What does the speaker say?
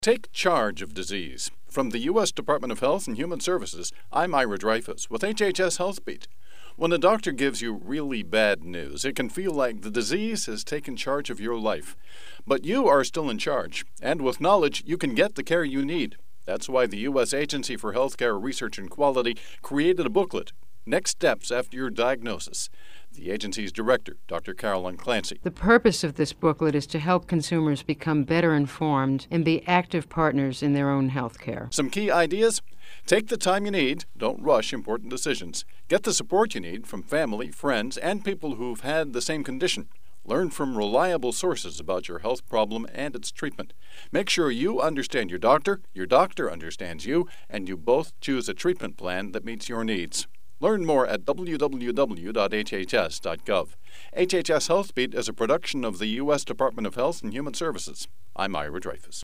Take charge of disease. From the U.S. Department of Health and Human Services, I'm Ira Dreyfus with HHS HealthBeat. When a doctor gives you really bad news, it can feel like the disease has taken charge of your life. But you are still in charge, and with knowledge, you can get the care you need. That's why the U.S. Agency for Healthcare Research and Quality created a booklet, Next Steps After Your Diagnosis. The agency's director, Dr. Carolyn Clancy. The purpose of this booklet is to help consumers become better informed and be active partners in their own health care. Some key ideas? Take the time you need. Don't rush important decisions. Get the support you need from family, friends, and people who've had the same condition. Learn from reliable sources about your health problem and its treatment. Make sure you understand your doctor understands you, and you both choose a treatment plan that meets your needs. Learn more at www.hhs.gov. HHS HealthBeat is a production of the U.S. Department of Health and Human Services. I'm Ira Dreyfus.